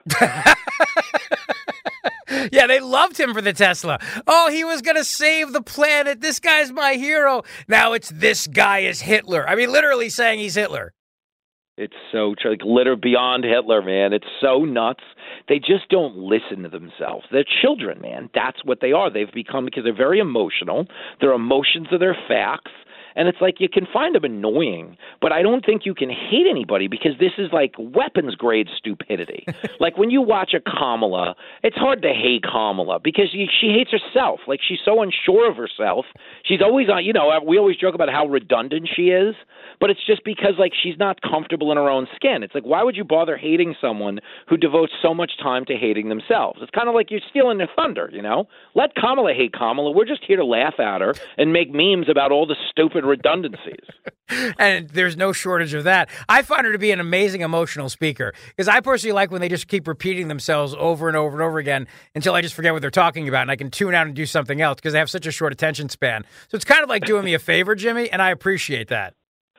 Yeah, they loved him for the Tesla. Oh, he was going to save the planet. This guy's my hero. Now it's this guy is Hitler. I mean, literally saying he's Hitler. It's so like litter beyond Hitler, man. It's so nuts. They just don't listen to themselves. They're children, man. That's what they are. They've become, because they're very emotional. Their emotions are their facts. And it's like you can find them annoying, but I don't think you can hate anybody because this is like weapons grade stupidity. Like when you watch a Kamala, it's hard to hate Kamala because she, she hates herself. Like she's so unsure of herself. She's always on, you know, we always joke about how redundant she is, but it's just because like she's not comfortable in her own skin. It's like, why would you bother hating someone who devotes so much time to hating themselves? It's kind of like you're stealing their thunder, you know? Let Kamala hate Kamala. We're just here to laugh at her and make memes about all the stupid redundancies. And there's no shortage of that. I find her to be an amazing emotional speaker because I personally like when they just keep repeating themselves over and over and over again until I just forget what they're talking about and I can tune out and do something else because they have such a short attention span. So it's kind of like doing me a favor, Jimmy, and I appreciate that.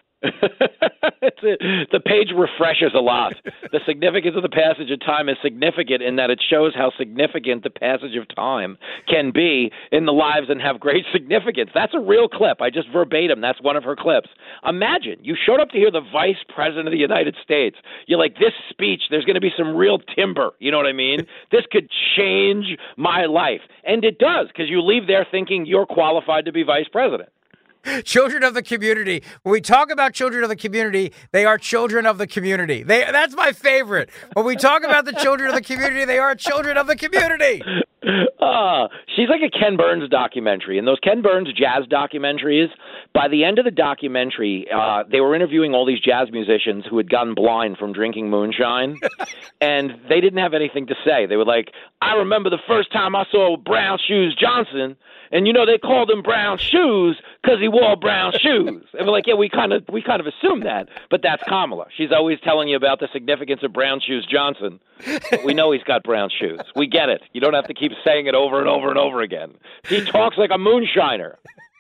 It's a, the page refreshes a lot. The significance of the passage of time is significant in that it shows how significant the passage of time can be in the lives and have great significance. That's a real clip. I just verbatim. That's one of her clips. Imagine you showed up to hear the Vice President of the United States. You're like, this speech, there's going to be some real timber. You know what I mean? This could change my life. And it does, because you leave there thinking you're qualified to be vice president. Children of the community. When we talk about children of the community, they are children of the community. They That's my favorite. When we talk about the children of the community, they are children of the community. Uh, she's like a Ken Burns documentary. And those Ken Burns jazz documentaries, by the end of the documentary, uh, they were interviewing all these jazz musicians who had gotten blind from drinking moonshine. And they didn't have anything to say. They were like, I remember the first time I saw Brown Shoes Johnson. And, you know, they called him Brown Shoes because he wore brown shoes. And we're like, yeah, we kind of we kind of assume that. But that's Kamala. She's always telling you about the significance of Brown Shoes Johnson. But we know he's got brown shoes. We get it. You don't have to keep saying it over and over and over again. He talks like a moonshiner.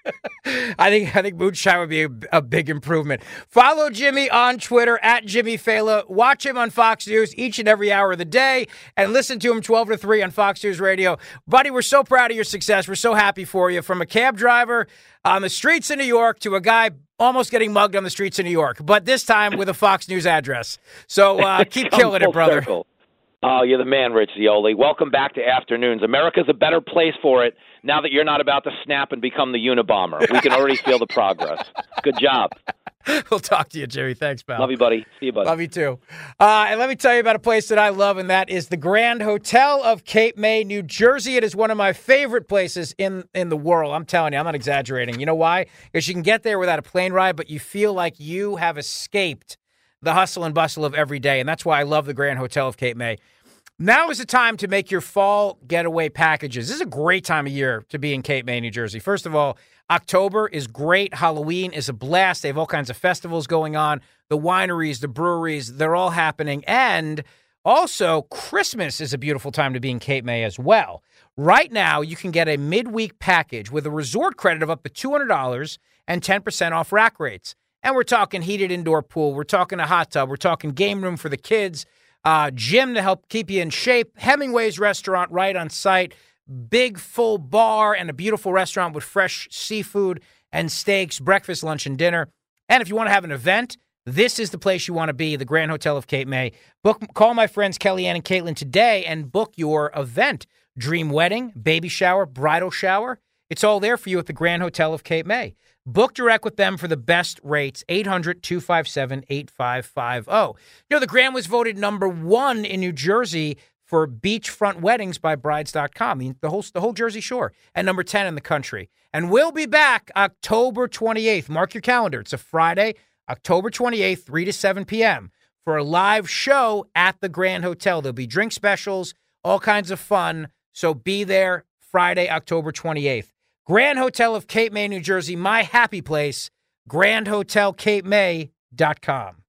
I think I think moonshine would be a, a big improvement. Follow Jimmy on Twitter at Jimmy Fela. Watch him on Fox News each and every hour of the day, and listen to him twelve to three on Fox News Radio. Buddy, we're so proud of your success. We're so happy for you. From a cab driver on the streets of New York to a guy almost getting mugged on the streets of New York, but this time with a Fox News address. So uh, keep killing it, brother. Circle. Oh, you're the man, Rich Zeoli. Welcome back to Afternoons. America's a better place for it now that you're not about to snap and become the Unabomber. We can already feel the progress. Good job. We'll talk to you, Jerry. Thanks, pal. Love you, buddy. See you, buddy. Love you, too. Uh, and let me tell you about a place that I love, and that is the Grand Hotel of Cape May, New Jersey. It is one of my favorite places in, in the world. I'm telling you, I'm not exaggerating. You know why? Because you can get there without a plane ride, but you feel like you have escaped the hustle and bustle of every day, and that's why I love the Grand Hotel of Cape May. Now is the time to make your fall getaway packages. This is a great time of year to be in Cape May, New Jersey. First of all, October is great. Halloween is a blast. They have all kinds of festivals going on. The wineries, the breweries, they're all happening. And also, Christmas is a beautiful time to be in Cape May as well. Right now, you can get a midweek package with a resort credit of up to two hundred dollars and ten percent off rack rates. And we're talking heated indoor pool. We're talking a hot tub. We're talking game room for the kids. Uh, gym to help keep you in shape, Hemingway's restaurant right on site, big full bar and a beautiful restaurant with fresh seafood and steaks, breakfast, lunch, and dinner. And if you want to have an event, this is the place you want to be, the Grand Hotel of Cape May. Book, call my friends Kellyanne and Caitlin today and book your event. Dream wedding, baby shower, bridal shower. It's all there for you at the Grand Hotel of Cape May. Book direct with them for the best rates, eight hundred, two five seven, eight five five zero. You know, the Grand was voted number one in New Jersey for beachfront weddings by brides dot com, the, the, whole, the whole Jersey Shore, and number ten in the country. And we'll be back October twenty-eighth. Mark your calendar. It's a Friday, October twenty-eighth, three to seven p.m. for a live show at the Grand Hotel. There'll be drink specials, all kinds of fun. So be there Friday, October twenty-eighth. Grand Hotel of Cape May, New Jersey, my happy place, grand hotel cape may dot com.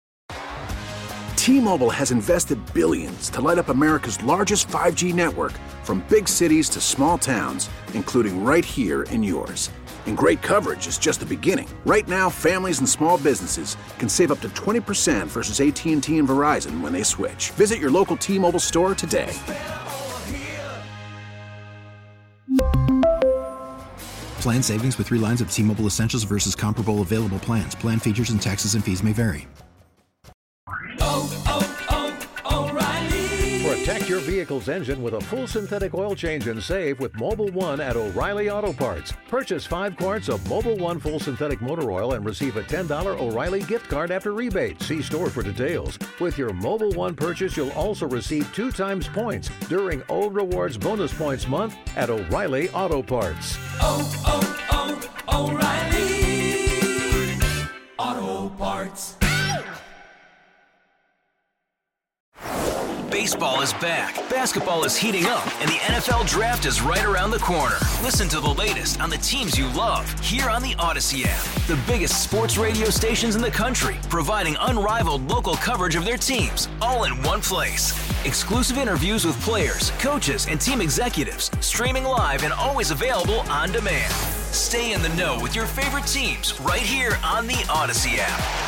T-Mobile has invested billions to light up America's largest five G network, from big cities to small towns, including right here in yours. And great coverage is just the beginning. Right now, families and small businesses can save up to twenty percent versus A T and T and Verizon when they switch. Visit your local T-Mobile store today. Plan savings with three lines of T-Mobile Essentials versus comparable available plans. Plan features and taxes and fees may vary. Protect your vehicle's engine with a full synthetic oil change and save with Mobil one at O'Reilly Auto Parts. Purchase five quarts of Mobil one full synthetic motor oil and receive a ten dollars O'Reilly gift card after rebate. See store for details. With your Mobil one purchase, you'll also receive two times points during O Rewards Bonus Points Month at O'Reilly Auto Parts. Oh, oh, oh, O'Reilly Auto Parts. Baseball is back, basketball is heating up, and the N F L Draft is right around the corner. Listen to the latest on the teams you love here on the Odyssey app. The biggest sports radio stations in the country, providing unrivaled local coverage of their teams, all in one place. Exclusive interviews with players, coaches, and team executives, streaming live and always available on demand. Stay in the know with your favorite teams right here on the Odyssey app.